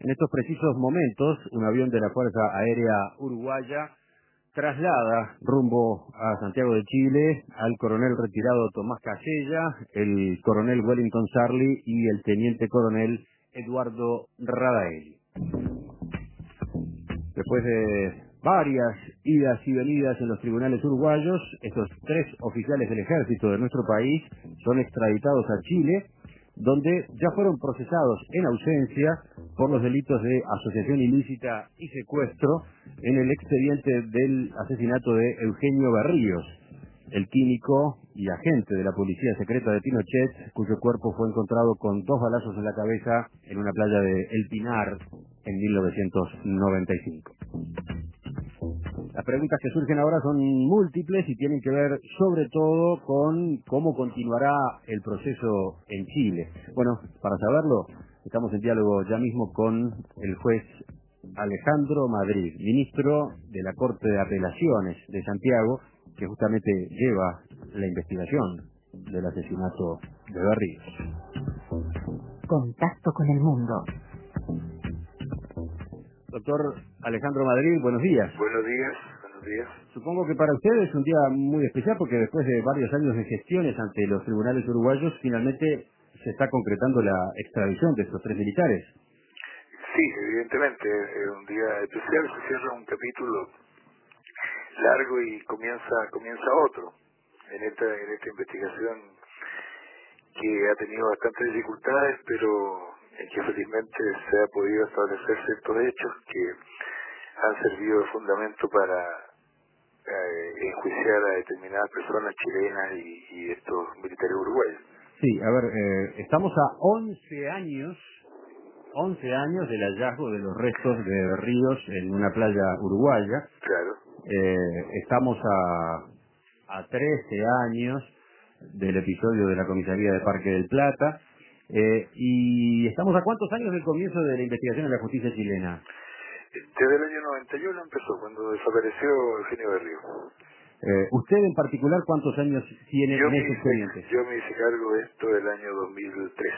En estos precisos momentos, un avión de la Fuerza Aérea Uruguaya traslada rumbo a Santiago de Chile al coronel retirado Tomás Casella, el coronel Wellington Sarli y el teniente coronel Eduardo Radaelli. Después de varias idas y venidas en los tribunales uruguayos, estos 3 oficiales del ejército de nuestro país son extraditados a Chile, donde ya fueron procesados en ausencia por los delitos de asociación ilícita y secuestro en el expediente del asesinato de Eugenio Berríos, el químico y agente de la policía secreta de Pinochet, cuyo cuerpo fue encontrado con 2 balazos en la cabeza en una playa de El Pinar en 1995. Las preguntas que surgen ahora son múltiples y tienen que ver sobre todo con cómo continuará el proceso en Chile. Bueno, para saberlo, estamos en diálogo ya mismo con el juez Alejandro Madrid, ministro de la Corte de Apelaciones de Santiago, que justamente lleva la investigación del asesinato de Berríos. Contacto con el mundo. Doctor Alejandro Madrid, buenos días. Buenos días, buenos días. Supongo que para usted es un día muy especial porque después de varios años de gestiones ante los tribunales uruguayos, finalmente se está concretando la extradición de estos 3 militares. Sí, evidentemente, es un día especial, se cierra un capítulo largo y comienza otro en esta investigación que ha tenido bastantes dificultades, pero en que felizmente se ha podido establecer ciertos hechos que han servido de fundamento para enjuiciar a determinadas personas chilenas y estos militares uruguayos. Sí, a ver, estamos a 11 años del hallazgo de los restos de Berríos en una playa uruguaya. Claro. Estamos a 13 años del episodio de la comisaría de Parque del Plata. ¿Y estamos a cuántos años del comienzo de la investigación en la justicia chilena? Desde el año 91 empezó, cuando desapareció Eugenio Berríos. ¿Usted en particular cuántos años tiene en ese expediente? Yo me hice cargo de esto del año 2003.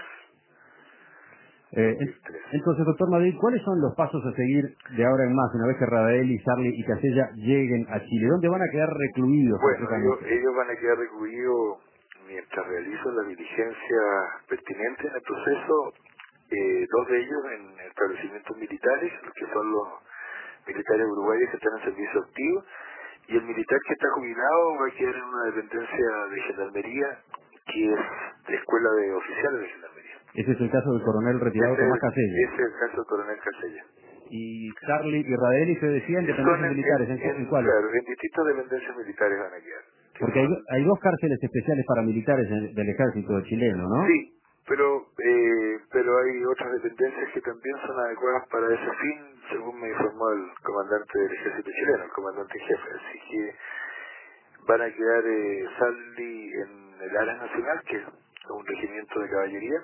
Entonces, doctor Madrid, ¿cuáles son los pasos a seguir de ahora en más, una vez que Radaelli, Sarli y Casella lleguen a Chile? ¿Dónde van a quedar recluidos? Bueno, ellos van a quedar recluidos mientras realizo la diligencia pertinente en el proceso, 2 de ellos en establecimientos militares, que son los militares uruguayos que están en servicio activo, y el militar que está jubilado va a quedar en una dependencia de gendarmería, que es de escuela de oficiales de gendarmería. Ese es el caso del coronel retirado Tomás Casella. Ese es el caso del coronel Casella. Y Sarli y Radaelli se decían dependencias militares. ¿En cuáles? Claro, en distintas dependencias militares van a quedar. Porque hay 2 cárceles especiales para militares del ejército chileno, ¿no? Sí, pero hay otras dependencias que también son adecuadas para ese fin, según me informó el comandante del ejército chileno, el comandante en jefe. Así que van a quedar Sarli en el área nacional, que es un regimiento de caballería,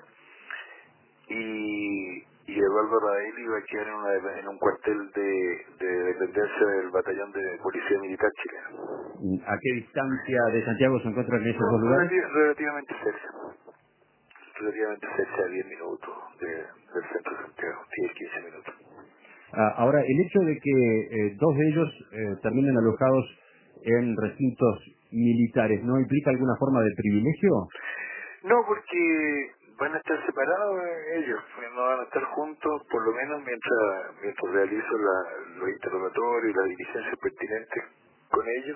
y Eduardo Radaelli va a quedar en un cuartel de dependencia del batallón de policía militar chileno. ¿A qué distancia de Santiago se encuentran esos 2 lugares? Relativamente cerca, a 10 minutos del centro de Santiago, 10-15 minutos. Ahora, el hecho de que 2 de ellos terminen alojados en recintos militares, ¿no implica alguna forma de privilegio? No, porque van a estar separados ellos, no van a estar juntos, por lo menos mientras realizo los interrogatorios y las diligencias pertinentes con ellos.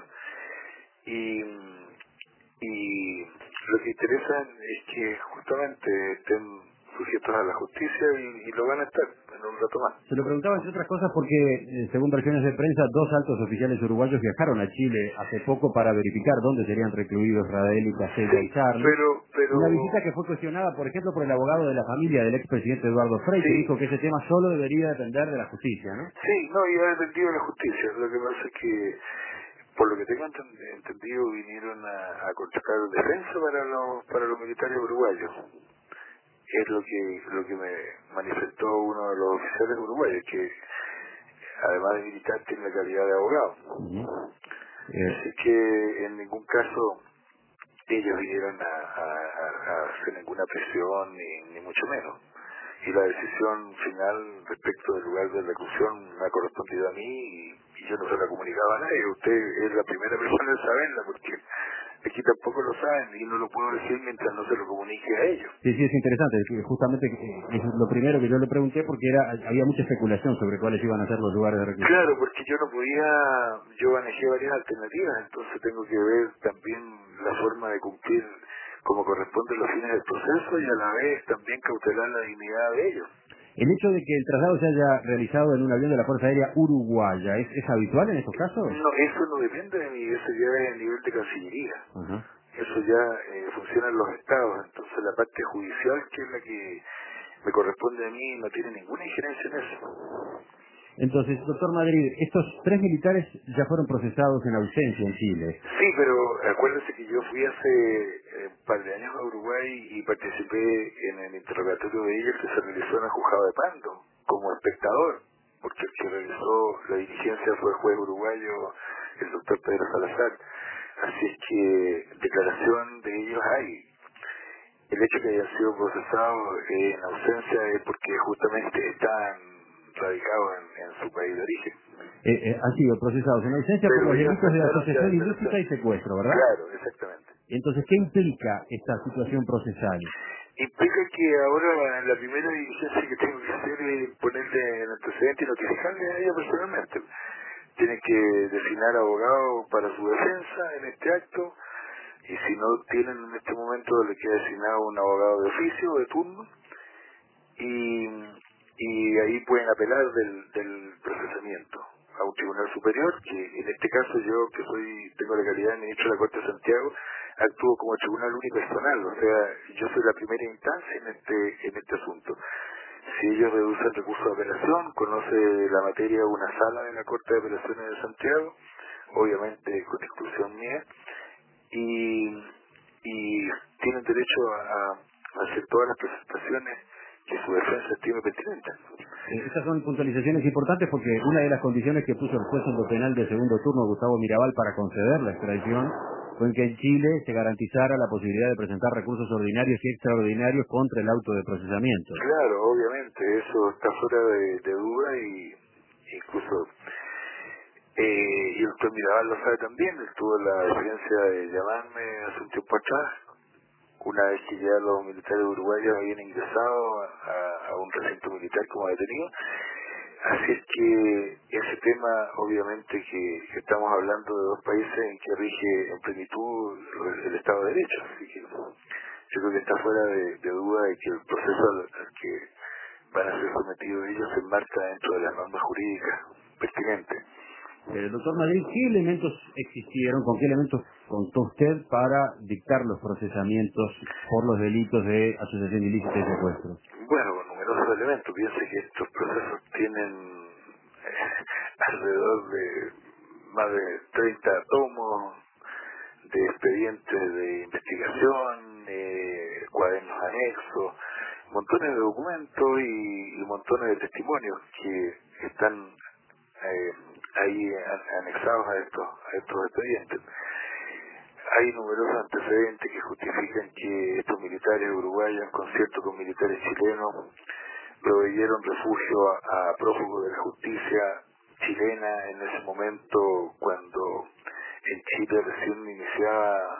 Y lo que interesa es que justamente estén sujetos a la justicia y lo van a estar en un rato más. Se lo preguntaba entre otras cosas porque, según versiones de prensa, 2 altos oficiales uruguayos viajaron a Chile hace poco para verificar dónde serían recluidos Radaelli, Casella y Sarli. Pero una visita que fue cuestionada, por ejemplo, por el abogado de la familia del expresidente Eduardo Frei, que dijo que ese tema solo debería depender de la justicia, ¿no? Sí, no, y ha dependido de la justicia. Lo que pasa es que, por lo que tengo entendido, vinieron a contratar defensa para los militares uruguayos. Es lo que me manifestó uno de los oficiales uruguayos, que además de militar tiene la calidad de abogado. Así que en ningún caso ellos vinieron a hacer ninguna presión, ni mucho menos. y la decisión final respecto del lugar de reclusión me ha correspondido a mí y yo no se la comunicaba a nadie. Usted es la primera persona en saberla porque aquí tampoco lo saben y no lo puedo decir mientras no se lo comunique a ellos. Sí, es interesante, justamente es lo primero que yo le pregunté porque había mucha especulación sobre cuáles iban a ser los lugares de reclusión. Claro, porque yo manejé varias alternativas, entonces tengo que ver también la forma de cumplir como corresponde los fines del proceso y a la vez también cautelar la dignidad de ellos. El hecho de que el traslado se haya realizado en un avión de la Fuerza Aérea Uruguaya, ¿es habitual en estos casos? No, eso no depende de mí, eso ya es a nivel de Cancillería. Ajá. Eso ya funciona en los estados, entonces la parte judicial, que es la que me corresponde a mí, no tiene ninguna injerencia en eso. Entonces, doctor Madrid, estos 3 militares ya fueron procesados en ausencia en Chile. Sí, pero acuérdese que yo fui hace un par de años a Uruguay y participé en el interrogatorio de ellos que se realizó en el juzgado de Pando, como espectador, porque el que realizó la diligencia fue el juez uruguayo, el doctor Pedro Salazar. Así es que declaración de ellos hay. El hecho que hayan sido procesados en ausencia es porque justamente están radicados en su país de origen. Han sido procesados en ausencia por Pero los ellos delitos de trataron asociación ya, ilícita y secuestro, ¿verdad? claro, exactamente. Entonces, ¿qué implica esta situación procesal? Implica que ahora la primera diligencia que tengo que hacer es ponerle el antecedente y notificarle a ella personalmente. Tiene que designar abogado para su defensa en este acto y si no tienen en este momento le queda designado un abogado de oficio, de turno, y ahí pueden apelar del procesamiento a un tribunal superior, que en este caso yo, que tengo la calidad de ministro de la Corte de Santiago, actúo como tribunal unipersonal, o sea, yo soy la primera instancia en este asunto. Si ellos reducen recurso de apelación, conoce la materia una sala de la Corte de Apelaciones de Santiago, obviamente con exclusión mía, y tienen derecho a hacer todas las presentaciones que su defensa estime pertinentes. Estas son puntualizaciones importantes porque una de las condiciones que puso el juez en lo penal de segundo turno, Gustavo Mirabal, para conceder la extradición, fue en que en Chile se garantizara la posibilidad de presentar recursos ordinarios y extraordinarios contra el auto de procesamiento. Claro, obviamente, eso está fuera de duda y incluso y el doctor Mirabal lo sabe también, él tuvo la experiencia de llamarme hace un tiempo atrás, una vez que ya los militares uruguayos habían ingresado a un recinto militar como detenido. Así es que ese tema, obviamente que estamos hablando de dos países en que rige en plenitud el Estado de Derecho, así que yo creo que está fuera de duda de que el proceso al que van a ser sometidos ellos se enmarca dentro de las normas jurídicas pertinentes. Doctor Madrid, ¿qué elementos existieron, con qué elementos contó usted para dictar los procesamientos por los delitos de asociación ilícita y secuestro? Bueno, con numerosos elementos. Piense que estos procesos tienen alrededor de más de 30 tomos de expedientes de investigación, cuadernos anexos, montones de documentos y montones de testimonios que están ahí anexados a estos expedientes. Hay numerosos antecedentes que justifican que estos militares uruguayos, en concierto con militares chilenos, proveyeron refugio a prófugos de la justicia chilena en ese momento cuando en Chile recién iniciaba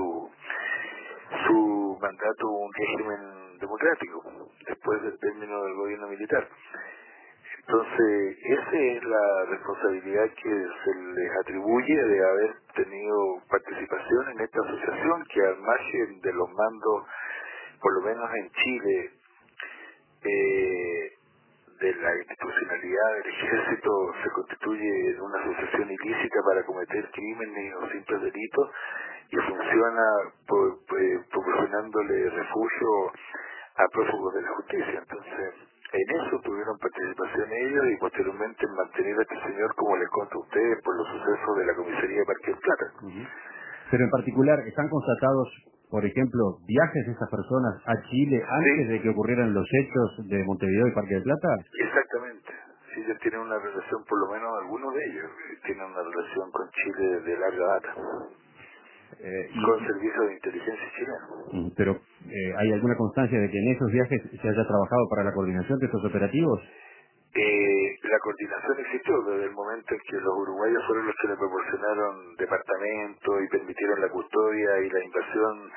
su mandato un régimen democrático después del término del gobierno militar. Entonces, esa es la responsabilidad que se les atribuye de haber tenido participación en esta asociación que al margen de los mandos, por lo menos en Chile, de la institucionalidad del ejército se constituye en una asociación ilícita para cometer crímenes o simples delitos y funciona proporcionándole refugio a prófugos de la justicia. Entonces, en eso tuvieron participación ellos y posteriormente en mantener a este señor, como les conto a ustedes, por los sucesos de la comisaría de Parque del Plata. Pero en particular, ¿están constatados, por ejemplo, viajes de estas personas a Chile antes de que ocurrieran los hechos de Montevideo y Parque del Plata? Exactamente. Si ellos tienen una relación, por lo menos algunos de ellos, tienen una relación con Chile de larga data. Con servicios de inteligencia chilena. Pero, ¿hay alguna constancia de que en esos viajes se haya trabajado para la coordinación de estos operativos? La coordinación existió desde el momento en que los uruguayos fueron los que le proporcionaron departamentos y permitieron la custodia y la invasión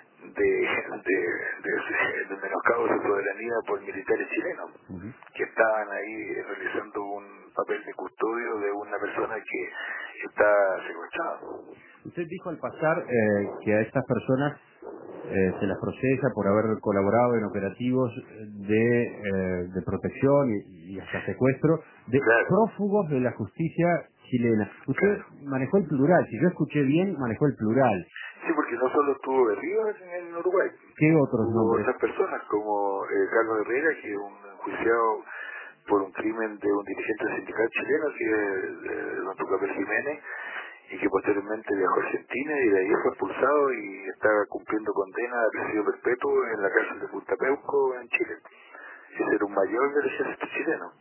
de menoscabo de soberanía por militares chilenos que estaban ahí realizando un papel de custodio de una persona que está secuestrada. Usted dijo al pasar que a estas personas se las procesa por haber colaborado en operativos de protección y hasta secuestro de prófugos de la justicia chilena. Usted manejó el plural, si yo escuché bien, manejó el plural. Sí, porque no solo estuvo Berríos en Uruguay. ¿Qué otros nombres? Otras personas como Carlos Herrera, que es un enjuiciado por un crimen de un dirigente sindical chileno, que es don Tucapel Jiménez, y que posteriormente viajó a Argentina y de ahí fue expulsado y está cumpliendo condena de presidio perpetuo en la cárcel de Punta Peuco en Chile. Ese era un mayor del ejército chileno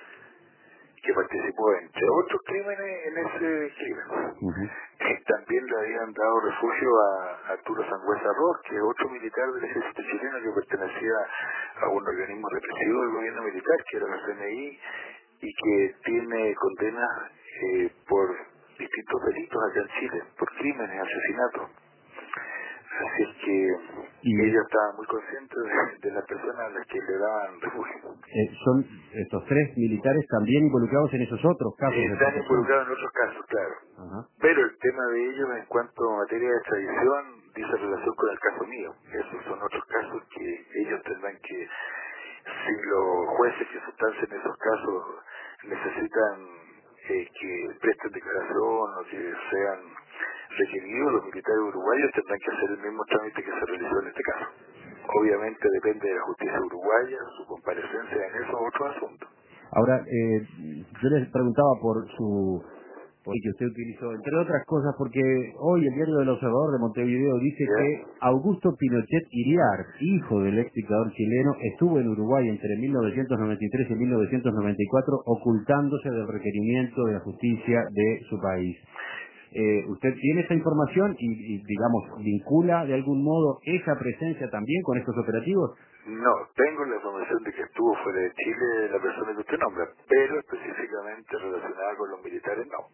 que participó entre otros crímenes en ese crimen. También le habían dado refugio a Arturo Sangüesa Ross, que es otro militar del ejército chileno que pertenecía a un organismo represivo del gobierno militar, que era la CNI, y que tiene condenas por distintos delitos acá en Chile, por crímenes, asesinatos. Así es que ellos estaban muy conscientes de las personas a las que le daban refugio. ¿Son estos tres militares también involucrados en esos otros casos? Están involucrados en otros casos, claro. Pero el tema de ellos en cuanto a materia de extradición dice relación con el caso mío. Esos son otros casos que ellos tendrán que, si los jueces que sustancian esos casos necesitan que presten declaración o que sean requeridos, los militares uruguayos tendrán que hacer el mismo trámite que se realizó en este caso. Obviamente depende de la justicia uruguaya, su comparecencia en eso es otro asunto. Ahora, yo les preguntaba por que usted utilizó, entre otras cosas, porque hoy el diario del Observador de Montevideo dice que Augusto Pinochet Iriart, hijo del ex dictador chileno, estuvo en Uruguay entre 1993 y 1994 ocultándose del requerimiento de la justicia de su país. ¿Usted tiene esta información y, digamos, vincula de algún modo esa presencia también con estos operativos? No, tengo la información de que estuvo fuera de Chile la persona que usted nombra, pero específicamente relacionada con los militares no.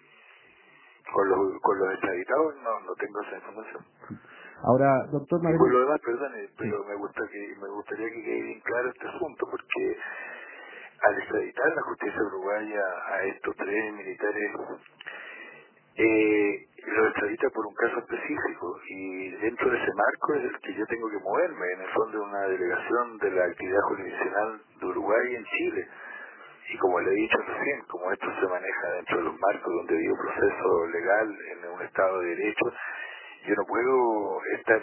Con los extraditados no tengo esa información. Ahora, doctor Madrid... Y por lo demás, perdone, pero me gustaría que quede bien claro este asunto, porque al extraditar la justicia uruguaya a estos tres militares, lo extradita por un caso específico, y dentro de ese marco es el que yo tengo que moverme, en el fondo de una delegación de la actividad jurisdiccional de Uruguay en Chile. Y como le he dicho recién, como esto se maneja dentro de los marcos de un debido proceso legal en un Estado de Derecho, yo no puedo estar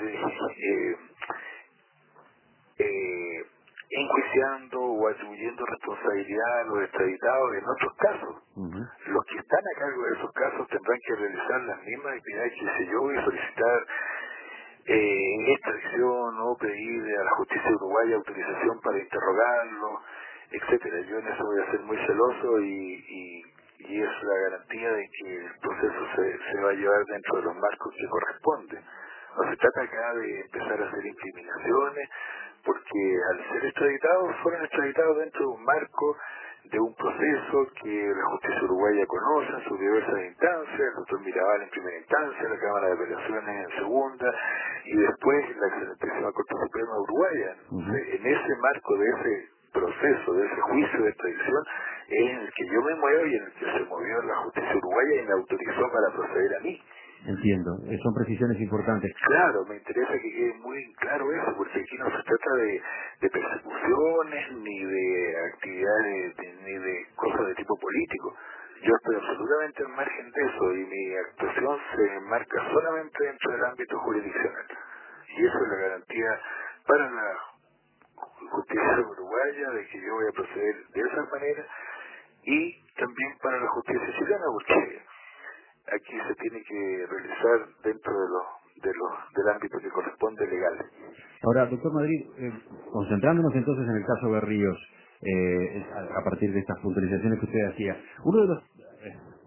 enjuiciando o atribuyendo responsabilidad a los extraditados en otros casos. Los que están a cargo de esos casos tendrán que realizar las mismas actividades que hice yo y solicitar extradición o pedir a la justicia uruguaya autorización para interrogarlo, etcétera. Yo en eso voy a ser muy celoso y es la garantía de que el proceso se va a llevar dentro de los marcos que corresponde. No se trata acá de empezar a hacer incriminaciones, porque al ser extraditados, fueron extraditados dentro de un marco de un proceso que la justicia uruguaya conoce en sus diversas instancias, el doctor Mirabal en primera instancia, la Cámara de Apelaciones en segunda, y después la excelentísima Corte Suprema uruguaya. En ese marco de ese proceso, de ese juicio de extradición, es en el que yo me muevo y en el que se movió la justicia uruguaya y me autorizó para proceder a mí. Entiendo, son precisiones importantes. Claro, me interesa que quede muy claro eso, porque aquí no se trata de persecuciones, ni de actividades, ni de cosas de tipo político. Yo estoy absolutamente al margen de eso y mi actuación se enmarca solamente dentro del ámbito jurisdiccional. Y eso es la garantía para la justicia uruguaya de que yo voy a proceder de esa manera y también para la justicia chilena, porque aquí se tiene que realizar dentro del ámbito que corresponde legal. Ahora, doctor Madrid, concentrándonos entonces en el caso Berríos, a partir de estas puntualizaciones que usted hacía, uno de los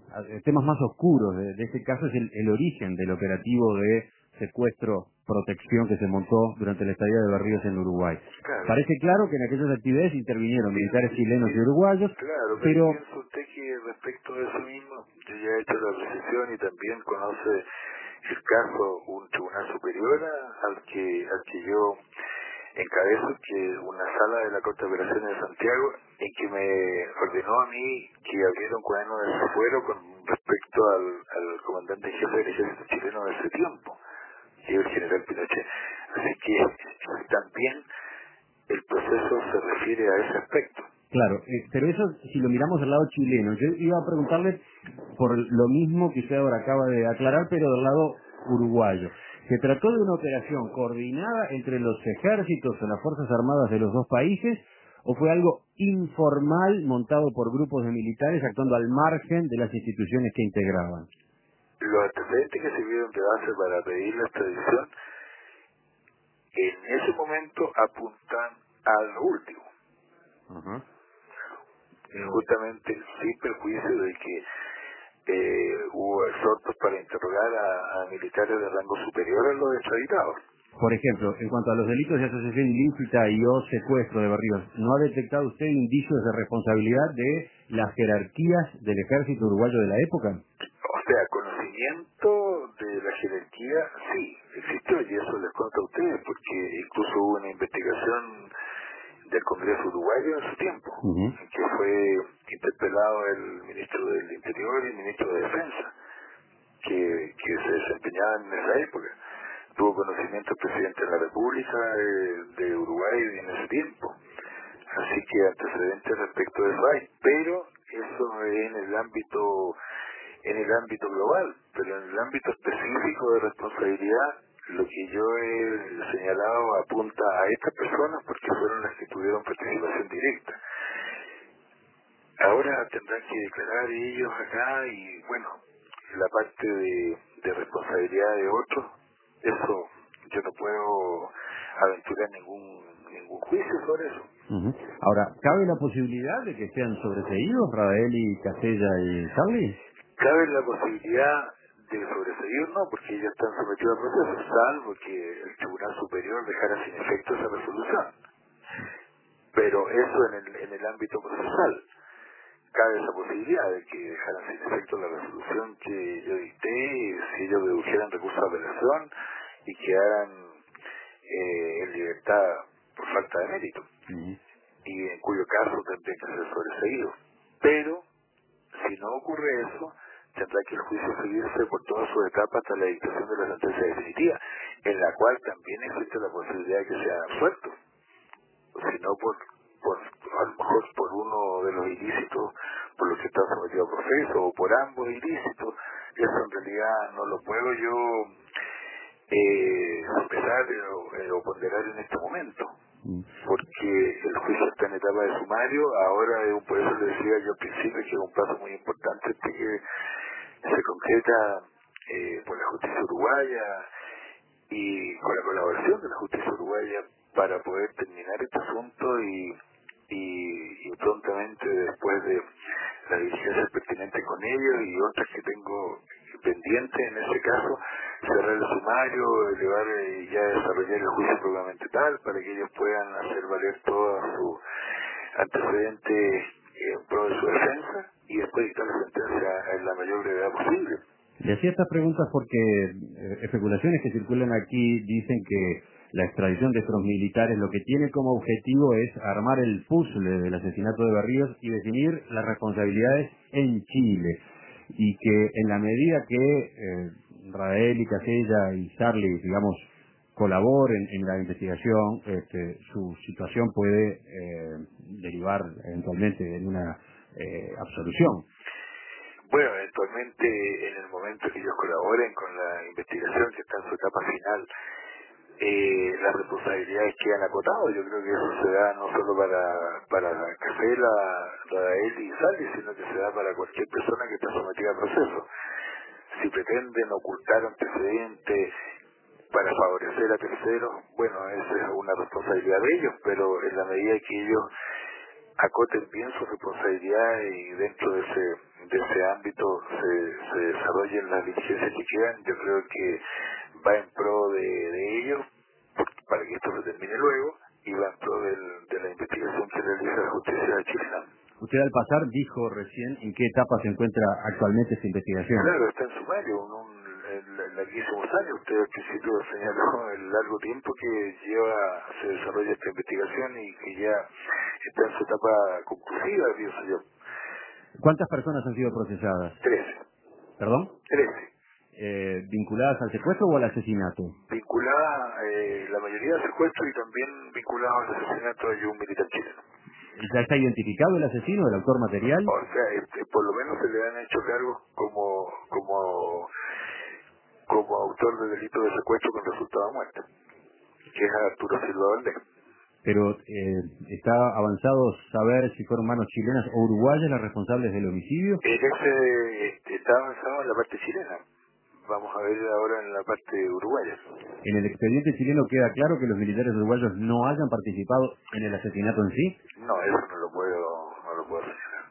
temas más oscuros de este caso es el origen del operativo de secuestro, protección que se montó durante la estadía de Berríos en Uruguay. Claro. Parece claro que en aquellas actividades intervinieron militares chilenos y uruguayos, Claro, pero piensa usted que respecto a eso mismo, yo ya he hecho la precisión y también conoce el caso un tribunal superior al que yo encabezo, que es una sala de la Corte de Operaciones de Santiago, en que me ordenó a mí que abriera un cuaderno de desafuero con respecto al comandante jefe del ejército chileno de ese tiempo, que es el general Pinochet. Así que también el proceso se refiere a ese aspecto. claro, pero eso si lo miramos del lado chileno, yo iba a preguntarle por lo mismo que usted ahora acaba de aclarar, pero del lado uruguayo. ¿Se trató de una operación coordinada entre los ejércitos o las Fuerzas Armadas de los dos países o fue algo informal montado por grupos de militares actuando al margen de las instituciones que integraban? Los antecedentes que sirvieron de base para pedir la extradición en ese momento apuntan a lo último. Ajá. Justamente sin perjuicio de que hubo exhortos para interrogar a militares de rango superior a los extraditados. Por ejemplo, en cuanto a los delitos de asociación ilícita y o secuestro de Berríos, ¿no ha detectado usted indicios de responsabilidad de las jerarquías del ejército uruguayo de la época? O sea, conocimiento de la jerarquía sí existió, y eso les cuento a ustedes, porque incluso hubo una investigación del Congreso uruguayo en su tiempo, en que fue interpelado el ministro del Interior y el ministro de Defensa, que se desempeñaban en esa época. Tuvo conocimiento el presidente de la República de Uruguay en ese tiempo. Así que antecedentes respecto de eso hay, pero eso es en el ámbito global, pero en el ámbito específico de responsabilidad, lo que yo he señalado apunta a estas personas porque fueron las que tuvieron participación directa. Ahora tendrán que declarar ellos acá y bueno, la parte de responsabilidad de otros, eso yo no puedo aventurar ningún juicio sobre eso. Ahora, ¿cabe la posibilidad de que sean sobreseídos Radaeli, Casella y Charlie? Cabe la posibilidad de sobreseír, no, porque ellos están sometidos a proceso, salvo que el Tribunal Superior dejara sin efecto esa resolución. Pero eso en el ámbito procesal. Cabe esa posibilidad de que dejaran sin efecto la resolución que yo dicté, si ellos dedujeran recurso de apelación y quedaran en libertad por falta de mérito, y en cuyo caso tendría que ser sobreseído. Pero, si no ocurre eso, tendrá que el juicio seguirse por todas sus etapas hasta la dictación de la sentencia definitiva, en la cual también existe la posibilidad de que sean absueltos, sino a lo mejor por uno de los ilícitos por los que está sometido a proceso, o por ambos ilícitos. Eso en realidad no lo puedo yo sopesar o ponderar en este momento, porque el juicio está en etapa de sumario. Ahora, por eso le decía yo al principio que es un paso muy importante que se concreta por la justicia uruguaya y con la colaboración de la justicia uruguaya para poder terminar este asunto y prontamente, después de la diligencia pertinente con ellos y otras que tengo pendientes en ese caso, cerrar el sumario, elevar y ya desarrollar el juicio propiamente tal para que ellos puedan hacer valer todos sus antecedentes en pro de su defensa y después dictar la sentencia en la mayor brevedad posible. Le hacía estas preguntas porque especulaciones que circulan aquí dicen que la extradición de estos militares lo que tiene como objetivo es armar el puzzle del asesinato de Berríos y definir las responsabilidades en Chile. Y que en la medida que Radaeli, Casella y Charlie, digamos, colaboren en la investigación, su situación puede derivar eventualmente en una absolución. Bueno, eventualmente en el momento que ellos colaboren con la investigación que está en su etapa final, las responsabilidades quedan acotadas. Yo creo que eso se da no solo para Casella, Radaeli y Salvi, sino que se da para cualquier persona que está sometida a proceso. Si pretenden ocultar antecedentes para favorecer a terceros, bueno, esa es una responsabilidad de ellos, pero en la medida que ellos acoten bien sus responsabilidades y dentro de de ese ámbito se desarrollen las diligencias que quedan, yo creo que va en pro de ellos, para que esto se termine luego, y va en pro de la investigación que realiza la justicia chilena. Usted al pasar dijo recién en qué etapa se encuentra actualmente esta investigación. Claro, está en sumario, en larguísimos años. Usted al principio señaló el largo tiempo que se desarrolla esta investigación y que ya está en su etapa conclusiva, pienso yo. ¿Cuántas personas han sido procesadas? 13. ¿Perdón? 13. ¿Vinculadas al secuestro o al asesinato? Vinculada, la mayoría al secuestro y también vinculada al asesinato de un militar chileno. ¿Ya está identificado el asesino, el autor material? O sea, por lo menos se le han hecho cargos como autor de delito de secuestro con resultado de muerte, que es Arturo Silva Valdés. Pero ¿está avanzado saber si fueron manos chilenas o uruguayas las responsables del homicidio? Está avanzado en la parte chilena. Vamos a ver ahora en la parte uruguaya. ¿En el expediente chileno queda claro que los militares uruguayos no hayan participado en el asesinato en sí? No, eso no lo puedo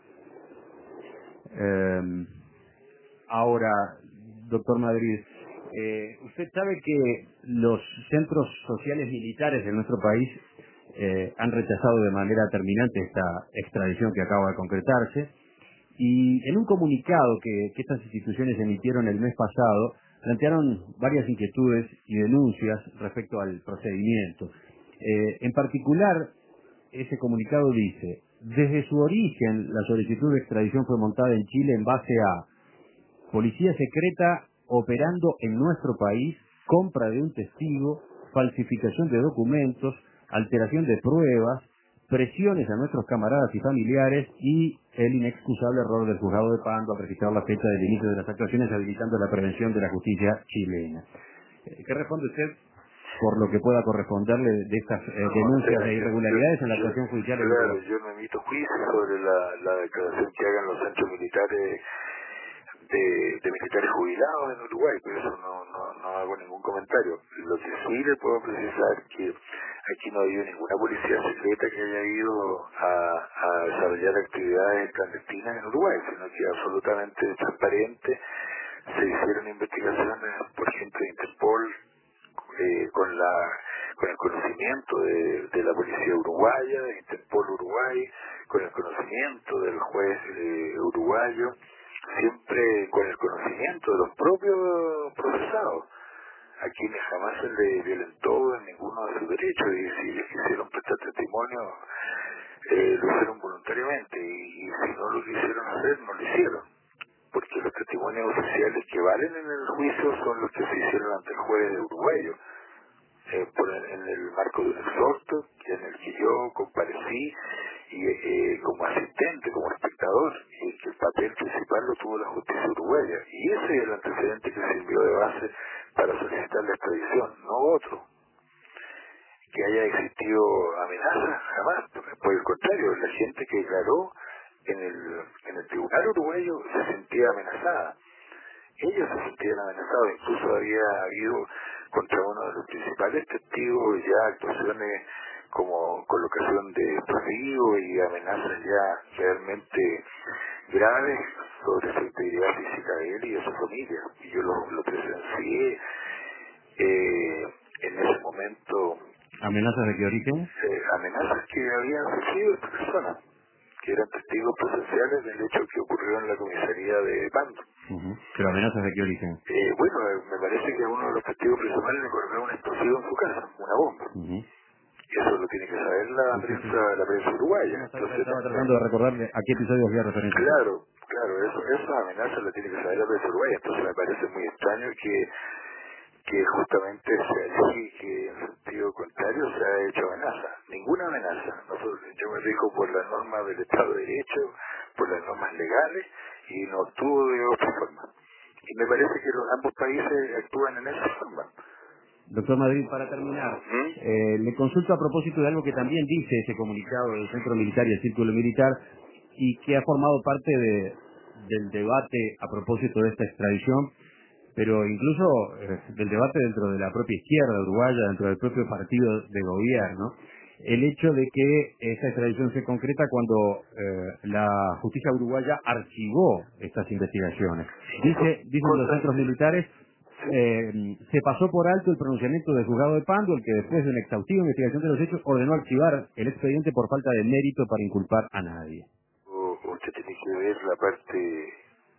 señalar. Ahora, doctor Madrid, usted sabe que los centros sociales militares de nuestro país han rechazado de manera terminante esta extradición que acaba de concretarse, y en un comunicado que estas instituciones emitieron el mes pasado, plantearon varias inquietudes y denuncias respecto al procedimiento. En particular, ese comunicado dice: desde su origen, la solicitud de extradición fue montada en Chile en base a policía secreta operando en nuestro país, compra de un testigo, falsificación de documentos, alteración de pruebas, presiones a nuestros camaradas y familiares y el inexcusable error del juzgado de Pando al registrar la fecha del inicio de las actuaciones habilitando la prevención de la justicia chilena. ¿Qué responde usted por lo que pueda corresponderle de estas denuncias de irregularidades en la actuación judicial? Claro, yo no emito juicio sobre la declaración que hagan los centros militares de militares jubilados en Uruguay, pero eso no hago ningún comentario. Lo que sí le puedo precisar que aquí no ha habido ninguna policía secreta que haya ido a desarrollar actividades clandestinas en Uruguay, sino que absolutamente transparente. Se hicieron investigaciones por gente de Interpol, con el conocimiento de la policía uruguaya, de Interpol Uruguay, con el conocimiento del juez uruguayo, siempre con el conocimiento de los propios procesados, a quienes jamás se les violentó en ninguno de sus derechos, y si les quisieron prestar testimonio, lo hicieron voluntariamente, y si no lo quisieron hacer, no lo hicieron, porque los testimonios oficiales que valen en el juicio son los que se hicieron ante el juez uruguayo, en el marco de un exhorto en el que yo comparecí y como asistente, como espectador, y que el papel principal lo tuvo la justicia uruguaya, y ese es el antecedente que sirvió de base para solicitar la extradición, no otro. Que haya existido amenazas, jamás, por el contrario, la gente que declaró en el tribunal uruguayo se sentía amenazada. Ellos se sentían amenazados, incluso había habido contra uno de los principales testigos ya actuaciones como colocación de explosivos y amenazas ya realmente graves sobre su integridad física de él y de su familia. Y yo lo presencié en ese momento. ¿Amenazas de qué origen? Amenazas que habían sufrido estas personas, que eran testigos presenciales del hecho que ocurrió en la comisaría de Pando. ¿Pero amenazas de qué origen? Bueno, me parece que a uno de los testigos principales le colocaron un explosivo en su casa, una bomba. Eso lo tiene que saber la prensa uruguaya. Entonces, estaba tratando de recordarle a qué episodio hacía referencia. Claro, esas amenazas las tiene que saber la prensa uruguaya. Entonces me parece muy extraño que justamente sea así, que en sentido contrario se ha hecho amenaza. Ninguna amenaza. Yo me rijo por las normas del Estado de Derecho, por las normas legales, y no actúo de otra forma. Y me parece que ambos países actúan en esa forma. Doctor Madrid, para terminar, le consulto a propósito de algo que también dice ese comunicado del Centro Militar y el Círculo Militar, y que ha formado parte del debate a propósito de esta extradición, pero incluso del debate dentro de la propia izquierda uruguaya, dentro del propio partido de gobierno. el hecho de que esta extradición se concreta cuando la justicia uruguaya archivó estas investigaciones. Dicen los centros militares, se pasó por alto el pronunciamiento del juzgado de Pando, el que después de una exhaustiva investigación de los hechos ordenó archivar el expediente por falta de mérito para inculpar a nadie. Usted tiene que ver la parte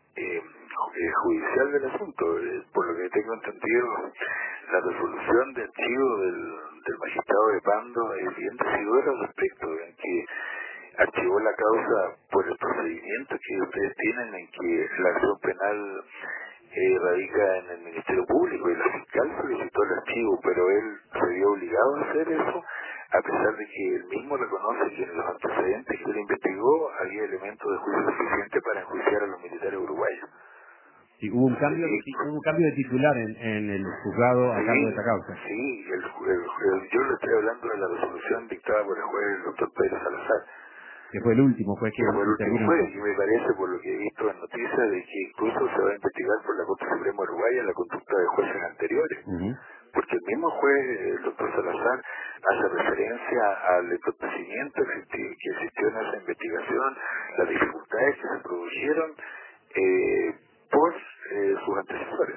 judicial del asunto. Por lo que tengo entendido, la resolución de archivo del magistrado de Pando es bien decidora al respecto, en que archivó la causa por el procedimiento que ustedes tienen, en que la acción penal radica en el Ministerio Público y la fiscal solicitó el archivo, pero él se vio obligado a hacer eso, a pesar de que él mismo reconoce que en los antecedentes que él investigó había elementos de juicio suficiente para enjuiciar a los militares uruguayos. Sí, hubo un cambio de titular en el juzgado a cargo de esta causa. Sí, yo le estoy hablando de la resolución dictada por el juez, el doctor Pedro Salazar. Que fue el último juez que fue el último intervino. juez, y me parece, por lo que he visto en noticias, de que incluso se va a investigar por la Corte Suprema Uruguaya la conducta de jueces anteriores. Porque el mismo juez, el doctor Salazar, hace referencia al entorpecimiento que existió en esa investigación, las dificultades que se produjeron por sus antecesores,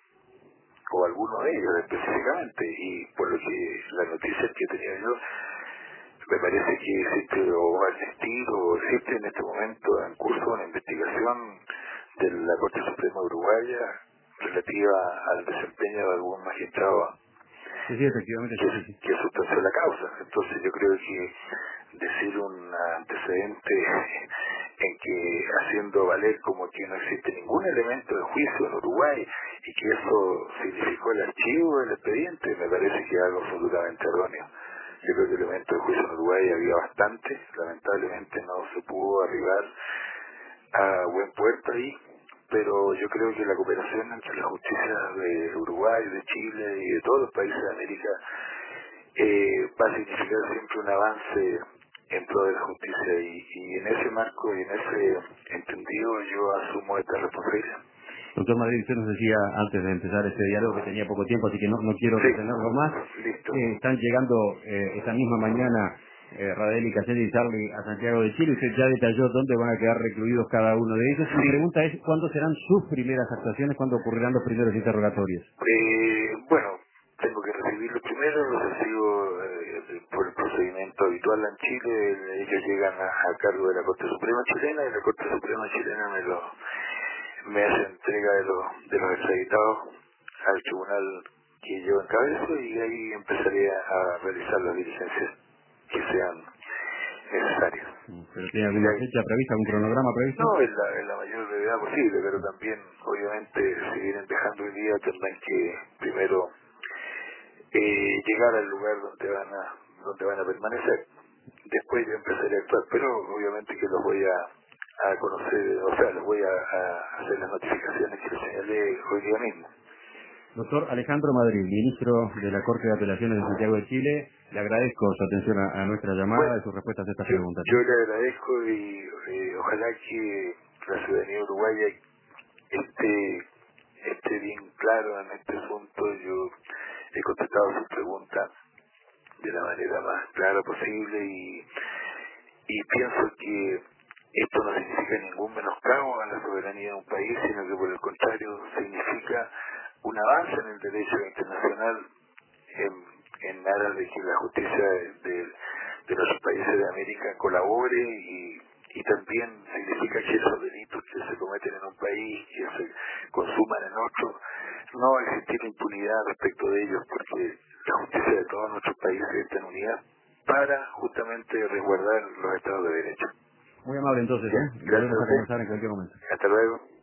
o algunos de ellos específicamente, y por lo que las noticias que he tenido yo, me parece que existe o va a existir o existe en este momento en curso una investigación de la Corte Suprema Uruguaya relativa al desempeño de algún magistrado sí, efectivamente, que sustanció la causa. Entonces yo creo que decir un antecedente en que haciendo valer como que no existe ningún elemento de juicio en Uruguay y que eso significó el archivo del expediente, me parece que es algo absolutamente erróneo. Yo creo que elementos de juicio en Uruguay había bastante, lamentablemente no se pudo arribar a buen puerto ahí, pero yo creo que la cooperación entre la justicia de Uruguay, de Chile y de todos los países de América va a significar siempre un avance en pro de la justicia y en ese marco y en ese entendido yo asumo esta responsabilidad. Doctor Madrid, usted nos decía antes de empezar este diálogo que tenía poco tiempo, así que no quiero retenerlo más. Listo. Están llegando esta misma mañana Radel y Caselli y Charlie a Santiago de Chile. Usted ya detalló dónde van a quedar recluidos cada uno de ellos. Mi pregunta es, ¿cuándo serán sus primeras actuaciones? ¿Cuándo ocurrirán los primeros interrogatorios? Bueno, tengo que recibirlo primero, lo recibo por el procedimiento habitual en Chile. Ellos llegan a cargo de la Corte Suprema chilena y la Corte Suprema chilena me hace entrega de los extraditados al tribunal que yo encabezo y ahí empezaré a realizar las diligencias que sean necesarias. ¿Pero tiene alguna fecha prevista, algún cronograma previsto? No, en la mayor brevedad posible, pero también, obviamente, si vienen dejando hoy día, tendrán que primero llegar al lugar donde van a permanecer. Después yo empezaré a actuar, pero obviamente que los voy a conocer, o sea, les voy a hacer las notificaciones que les señalé hoy día mismo. Doctor Alejandro Madrid, ministro de la Corte de Apelaciones de Santiago de Chile, le agradezco su atención a nuestra llamada y sus respuestas a estas preguntas. Yo le agradezco y ojalá que la ciudadanía uruguaya esté bien claro en este asunto. Yo he contestado su pregunta de la manera más clara posible y pienso que esto no significa ningún menoscabo a la soberanía de un país, sino que por el contrario significa un avance en el derecho internacional en aras de que la justicia de los países de América colabore y también significa que esos delitos que se cometen en un país, que se consuman en otro, no va a existir impunidad respecto de ellos porque la justicia de todos nuestros países está en unidad para justamente resguardar los estados de derecho. Muy amable entonces, Bien, Volvemos a conversar en cualquier momento. Hasta luego.